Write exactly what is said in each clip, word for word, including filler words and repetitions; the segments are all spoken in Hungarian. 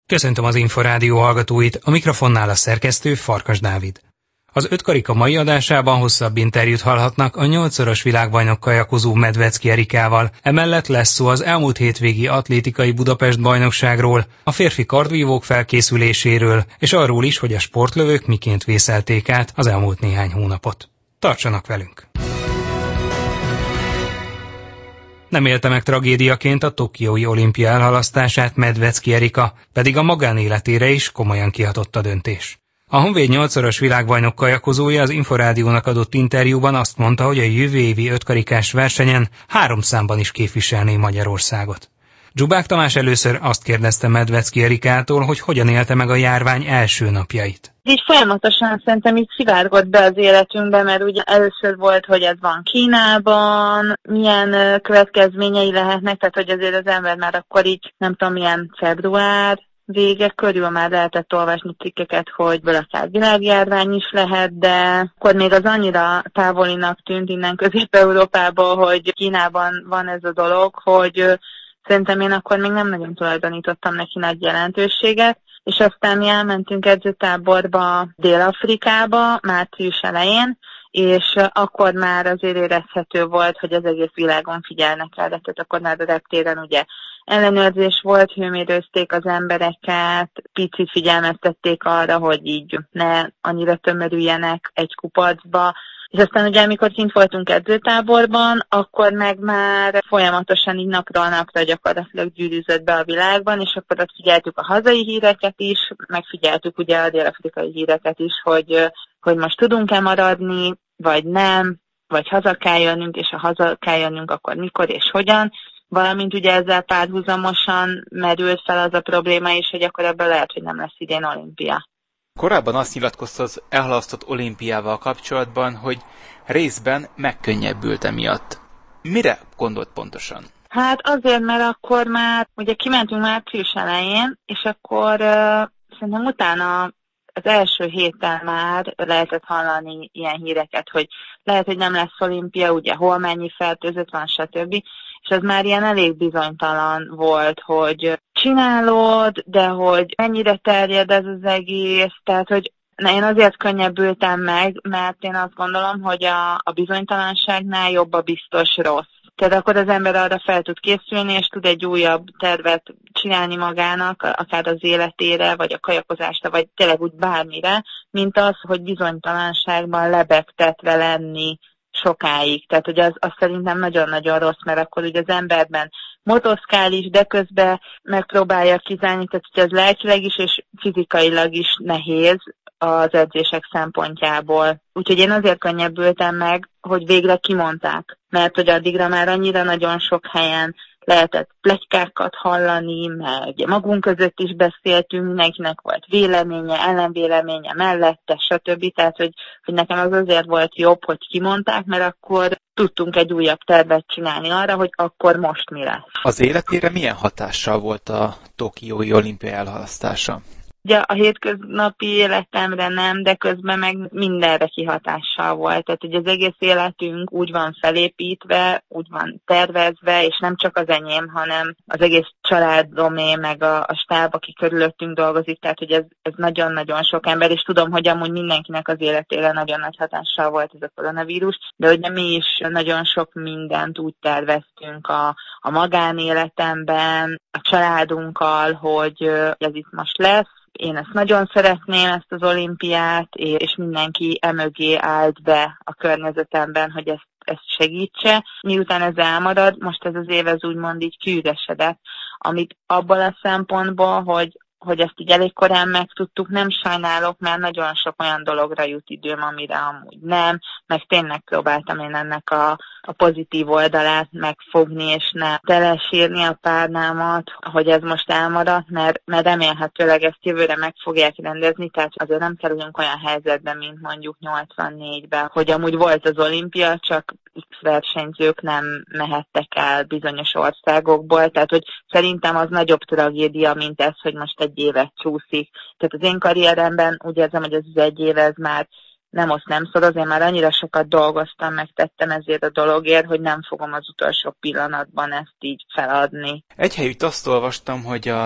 Köszöntöm az Inforádió hallgatóit, a mikrofonnál a szerkesztő Farkas Dávid. Az ötkarika mai adásában hosszabb interjút hallhatnak a nyolcszoros világbajnok kajakozó Medvecki Erikával, emellett lesz szó az elmúlt hétvégi atlétikai Budapest bajnokságról, a férfi kardvívók felkészüléséről, és arról is, hogy a sportlövők miként vészelték át az elmúlt néhány hónapot. Tartsanak velünk! Nem élte meg tragédiaként a tokiói olimpia elhalasztását Medvecki Erika, pedig a magánéletére is komolyan kihatott a döntés. A Honvéd nyolcszoros világbajnok kajakozója az Inforádiónak adott interjúban azt mondta, hogy a jövő évi ötkarikás versenyen három számban is képviselné Magyarországot. Dzsubák Tamás először azt kérdezte Medvecki Erikától, hogy hogyan élte meg a járvány első napjait. Így folyamatosan szerintem így szivárgott be az életünkbe, mert ugye először volt, hogy ez van Kínában, milyen következményei lehetnek, tehát hogy azért az ember már akkor így, nem tudom, milyen február vége körül már lehetett olvasni cikkeket, hogy ből akár világjárvány is lehet, de akkor még az annyira távolinak tűnt innen Közép-Európából, hogy Kínában van ez a dolog, hogy szerintem én akkor még nem nagyon tulajdonítottam neki nagy jelentőséget, és aztán mi elmentünk edzőtáborba Dél-Afrikába március elején, és akkor már azért érezhető volt, hogy az egész világon figyelnek el, tehát akkor már a reptéren ugye ellenőrzés volt, hőmérőzték az embereket, picit figyelmeztették arra, hogy így ne annyira tömörüljenek egy kupacba. És aztán ugye, amikor kint voltunk edzőtáborban, akkor meg már folyamatosan így napról napra gyakorlatilag gyűrűzött be a világban, és akkor ott figyeltük a hazai híreket is, megfigyeltük ugye a dél-afrikai híreket is, hogy, hogy most tudunk-e maradni, vagy nem, vagy haza kell jönnünk, és ha haza kell jönnünk, akkor mikor és hogyan. Valamint ugye ezzel párhuzamosan merült fel az a probléma is, hogy akkor ebből lehet, hogy nem lesz idén olimpia. Korábban azt nyilatkozta az elhalasztott olimpiával kapcsolatban, hogy részben megkönnyebbült emiatt. Mire gondolt pontosan? Hát azért, mert akkor már, ugye kimentünk március elején, és akkor uh, szerintem utána az első héten már lehetett hallani ilyen híreket, hogy lehet, hogy nem lesz olimpia, ugye hol mennyi fertőzött van, stb. És az már ilyen elég bizonytalan volt, hogy csinálod, de hogy mennyire terjed ez az egész, tehát hogy na, én azért könnyebbültem meg, mert én azt gondolom, hogy a, a bizonytalanságnál jobb a biztos rossz. Tehát akkor az ember arra fel tud készülni, és tud egy újabb tervet csinálni magának, akár az életére, vagy a kajakozásra, vagy tényleg úgy bármire, mint az, hogy bizonytalanságban lebegtetve lenni sokáig. Tehát, hogy az, az szerintem nagyon-nagyon rossz, mert akkor ugye az emberben motoszkál is, de közben megpróbálja kizárni, tehát hogy ez lelkileg is és fizikailag is nehéz az edzések szempontjából. Úgyhogy én azért könnyebbültem meg, hogy végre kimondták, mert hogy addigra már annyira nagyon sok helyen lehetett pletykákat hallani, meg magunk között is beszéltünk, mindenkinek volt véleménye, ellenvéleménye mellette, stb. Tehát, hogy, hogy nekem az azért volt jobb, hogy kimondták, mert akkor tudtunk egy újabb tervet csinálni arra, hogy akkor most mi lesz. Az életére milyen hatással volt a tokiói olimpia elhalasztása? Ugye a hétköznapi életemre nem, de közben meg mindenre kihatással volt. Tehát, hogy az egész életünk úgy van felépítve, úgy van tervezve, és nem csak az enyém, hanem az egész családomé, meg a, a stáb, aki körülöttünk dolgozik. Tehát, hogy ez, ez nagyon-nagyon sok ember, és tudom, hogy amúgy mindenkinek az életére nagyon nagy hatással volt ez a koronavírus, de ugye mi is nagyon sok mindent úgy terveztünk a, a magánéletemben, a családunkkal, hogy ez itt most lesz. Én ezt nagyon szeretném, ezt az olimpiát, és mindenki emögé állt be a környezetemben, hogy ezt, ezt segítse. Miután ez elmarad, most ez az év ez úgymond így kiüresedett, amit abban a szempontból, hogy hogy ezt így elég korán megtudtuk, nem sajnálok, mert nagyon sok olyan dologra jut időm, amire amúgy nem, meg tényleg próbáltam én ennek a, a pozitív oldalát megfogni, és ne telesírni a párnámat, hogy ez most elmaradt, mert, mert remélhetőleg ezt jövőre meg fogják rendezni, tehát azért nem kerülünk olyan helyzetbe, mint mondjuk nyolcvannégyben, hogy amúgy volt az olimpia, csak X versenyzők nem mehettek el bizonyos országokból, tehát hogy szerintem az nagyobb tragédia, mint ez, hogy most egy évet csúszik. Tehát az én karrieremben úgy érzem, hogy ez az egy év, ez már nem osz nem szoroz, én már annyira sokat dolgoztam, megtettem ezért a dologért, hogy nem fogom az utolsó pillanatban ezt így feladni. Egy helyütt azt olvastam, hogy az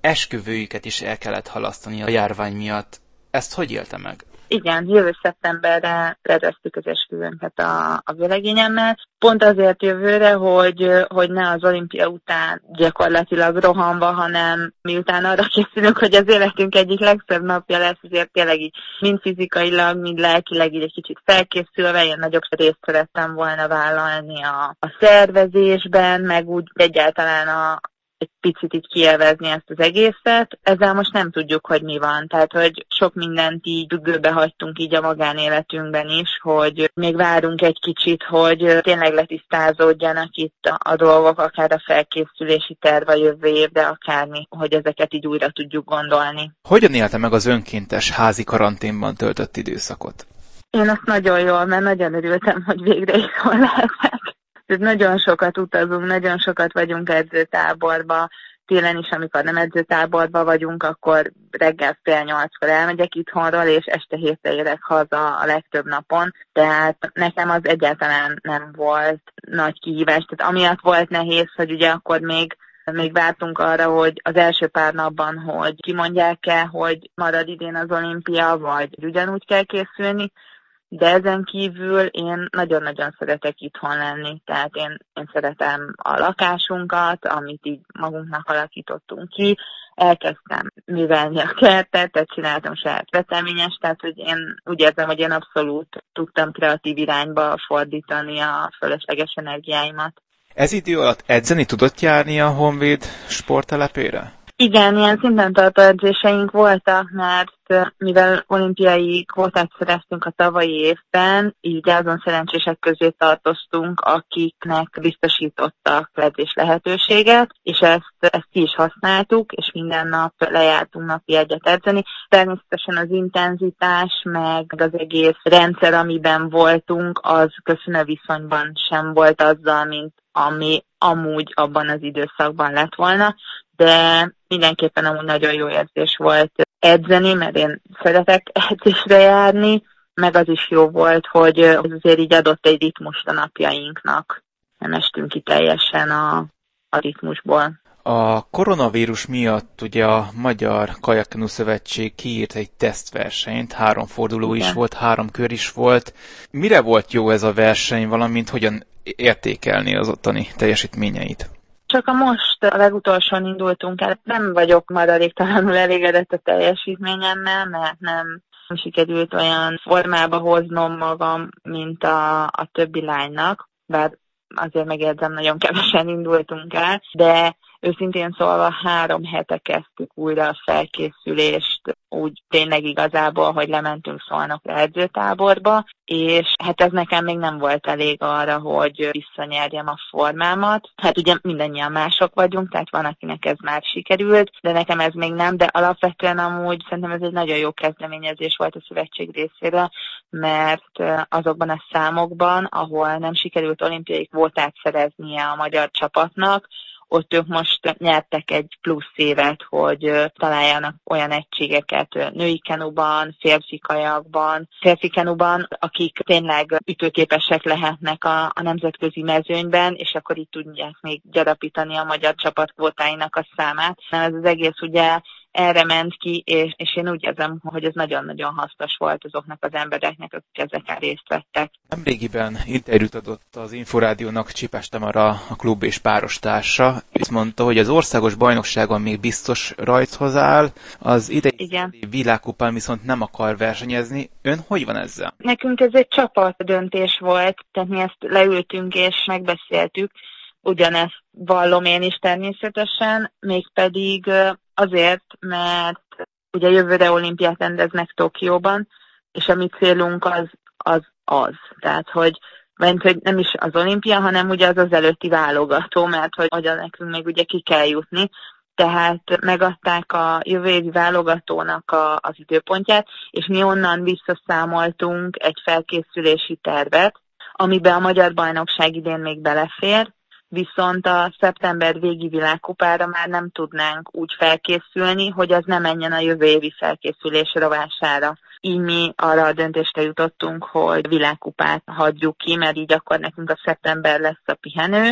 esküvőjüket is el kellett halasztani a járvány miatt. Ezt hogy élte meg? Igen, jövő szeptemberre rendeztük az esküvőnket a, a vőlegényemmel. Pont azért jövőre, hogy, hogy ne az olimpia után gyakorlatilag rohanva, hanem miután arra készülünk, hogy az életünk egyik legszebb napja lesz, azért tényleg így mind fizikailag, mind lelkileg így egy kicsit felkészülve, én nagyobb részt szerettem volna vállalni a, a szervezésben, meg úgy egyáltalán a egy picit így kielvezni ezt az egészet. Ezzel most nem tudjuk, hogy mi van. Tehát, hogy sok mindent így függőbe hagytunk így a magánéletünkben is, hogy még várunk egy kicsit, hogy tényleg letisztázódjanak itt a, a dolgok, akár a felkészülési terv a jövő év, de akármi, hogy ezeket így újra tudjuk gondolni. Hogyan élte meg az önkéntes házi karanténban töltött időszakot? Én azt nagyon jól, mert nagyon örültem, hogy végre itthon lehetek. Nagyon sokat utazunk, nagyon sokat vagyunk edzőtáborba, télen is, amikor nem edzőtáborba vagyunk, akkor reggel fél nyolckor elmegyek itthonról, és este hétre érek haza a legtöbb napon, tehát nekem az egyáltalán nem volt nagy kihívás. Tehát amiatt volt nehéz, hogy ugye akkor még Még vártunk arra, hogy az első pár napban, hogy kimondják-e, hogy marad idén az olimpia, vagy ugyanúgy kell készülni, de ezen kívül én nagyon-nagyon szeretek itthon lenni, tehát én, én szeretem a lakásunkat, amit így magunknak alakítottunk ki, elkezdtem művelni a kertet, tehát csináltam saját veteményes, tehát hogy én úgy érzem, hogy én abszolút tudtam kreatív irányba fordítani a fölösleges energiáimat. Ez idő alatt edzeni tudott járni a Honvéd sporttelepére? Igen, ilyen szinten tartó edzéseink voltak, mert mivel olimpiai kvótát szereztünk a tavalyi évben, így azon szerencsések közé tartoztunk, akiknek biztosítottak edzés lehetőséget, és ezt, ezt ki is használtuk, és minden nap lejártunk napi egyet edzeni. Természetesen az intenzitás, meg az egész rendszer, amiben voltunk, az köszönő viszonyban sem volt azzal, mint ami amúgy abban az időszakban lett volna, de mindenképpen amúgy nagyon jó érzés volt edzeni, mert én szeretek edzésre járni, meg az is jó volt, hogy azért így adott egy ritmust a napjainknak. Nem estünk ki teljesen a, a ritmusból. A koronavírus miatt ugye a Magyar Kajakkenu Szövetség kiírt egy tesztversenyt, három forduló Igen. is volt, három kör is volt. Mire volt jó ez a verseny, valamint hogyan értékelni az ottani teljesítményeit? Csak a most a legutolsón indultunk el. Nem vagyok maradéktalanul elégedett a teljesítményemmel, mert nem sikerült olyan formába hoznom magam, mint a, a többi lánynak, bár azért megérzem, nagyon kevesen indultunk el, de őszintén szólva három hete kezdtük újra a felkészülést, úgy tényleg igazából, hogy lementünk Szolnokra edzőtáborba, és hát ez nekem még nem volt elég arra, hogy visszanyerjem a formámat. Hát ugye mindannyian mások vagyunk, tehát van, akinek ez már sikerült, de nekem ez még nem, de alapvetően amúgy szerintem ez egy nagyon jó kezdeményezés volt a szövetség részéről, mert azokban a számokban, ahol nem sikerült olimpiai kvótát szereznie a magyar csapatnak, ott ők most nyertek egy plusz évet, hogy találjanak olyan egységeket női kenuban, férfi kajakban, férfi kenuban, akik tényleg ütőképesek lehetnek a, a nemzetközi mezőnyben, és akkor itt tudják még gyarapítani a magyar csapat kvótáinak a számát. Ez az egész ugye erre ment ki, és, és én úgy érzem, hogy ez nagyon-nagyon hasznos volt azoknak az embereknek, akik ezeken részt vettek. Nemrégiben interjút adott az Inforádiónak Csipás Tamara, a klub és párostársa. Azt mondta, hogy az országos bajnokságon még biztos rajthoz áll, az idei világkupán viszont nem akar versenyezni. Ön hogy van ezzel? Nekünk ez egy csapat döntés volt, tehát mi ezt leültünk és megbeszéltük. Ugyanezt vallom én is természetesen, mégpedig azért, mert ugye jövőre olimpiát rendeznek Tokióban, és a mi célunk az az. az. Tehát, hogy, mert, hogy nem is az olimpia, hanem ugye az az előtti válogató, mert hogy oda nekünk még ugye ki kell jutni. Tehát megadták a jövő évi válogatónak a, az időpontját, és mi onnan visszaszámoltunk egy felkészülési tervet, amiben a magyar bajnokság idén még belefér, viszont a szeptember végi világkupára már nem tudnánk úgy felkészülni, hogy az ne menjen a jövő évi felkészülés rovására. Így mi arra a döntésre jutottunk, hogy világkupát hagyjuk ki, mert így akkor nekünk a szeptember lesz a pihenő,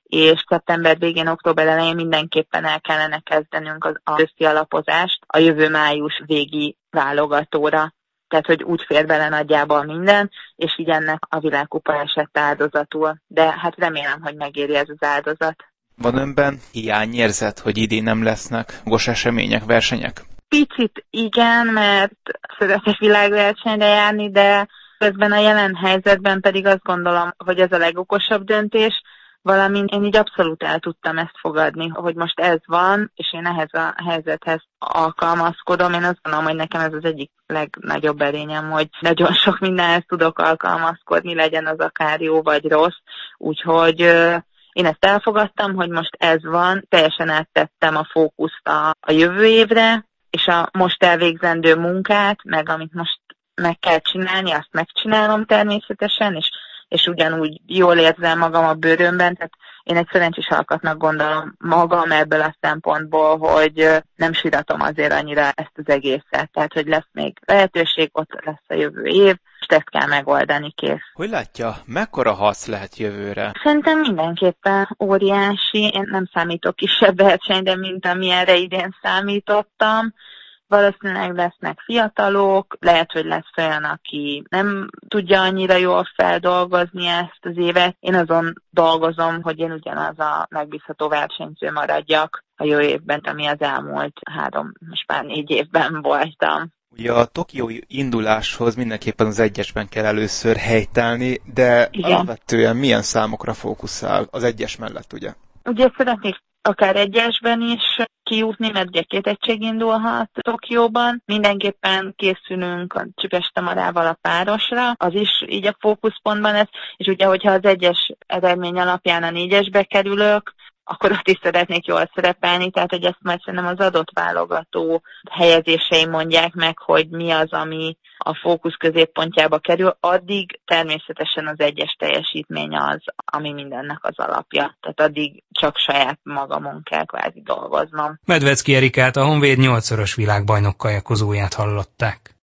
és szeptember végén, október elején mindenképpen el kellene kezdenünk az, az őszi alapozást a jövő május végi válogatóra. Tehát, hogy úgy fér bele nagyjából minden, és így ennek a világkupa esett áldozatul. De hát remélem, hogy megéri ez az áldozat. Van önben hiányérzet, hogy idén nem lesznek gos események, versenyek? Picit igen, mert szeretek világversenyre járni, de közben a jelen helyzetben pedig azt gondolom, hogy ez a legokosabb döntés, valamint én így abszolút el tudtam ezt fogadni, hogy most ez van, és én ehhez a helyzethez alkalmazkodom. Én azt gondolom, hogy nekem ez az egyik legnagyobb erényem, hogy nagyon sok mindenhez tudok alkalmazkodni, legyen az akár jó vagy rossz. Úgyhogy én ezt elfogadtam, hogy most ez van, teljesen áttettem a fókuszt a, a jövő évre, és a most elvégzendő munkát, meg amit most meg kell csinálni, azt megcsinálom természetesen, és és ugyanúgy jól érzem magam a bőrömben, tehát én egy szerencsés alkatnak gondolom magam ebből a szempontból, hogy nem síratom azért annyira ezt az egészet, tehát hogy lesz még lehetőség, ott lesz a jövő év, és ezt kell megoldani, kész. Hogy látja, mekkora harc lehet jövőre? Szerintem mindenképpen óriási, én nem számítok kisebb versenyre, mint amilyenre idén számítottam. Valószínűleg lesznek fiatalok, lehet, hogy lesz olyan, aki nem tudja annyira jól feldolgozni ezt az évet. Én azon dolgozom, hogy én ugyanaz a megbízható versenyző maradjak a jó évben, ami az elmúlt három, most már négy évben voltam. Ugye a tokiói induláshoz mindenképpen az egyesben kell először helytállni, de igen, alapvetően milyen számokra fókuszál az egyes mellett, ugye? Ugye szeretnék akár egyesben is kijutni, mert ugye két egység indulhat Tokióban. Mindenképpen készülünk a Csipestemarával a párosra, az is így a fókuszpontban lesz, és ugye, hogyha az egyes eredmény alapján a négyesbe kerülök, akkor ott is szeretnék jól szerepelni, tehát hogy ezt majd szerintem az adott válogató helyezései mondják meg, hogy mi az, ami a fókusz középpontjába kerül, addig természetesen az egyes teljesítmény az, ami mindennek az alapja. Tehát addig csak saját magamon kell kvázi dolgoznom. Medvecki Erikát, a Honvéd nyolcszoros világbajnok kajakozóját hallották.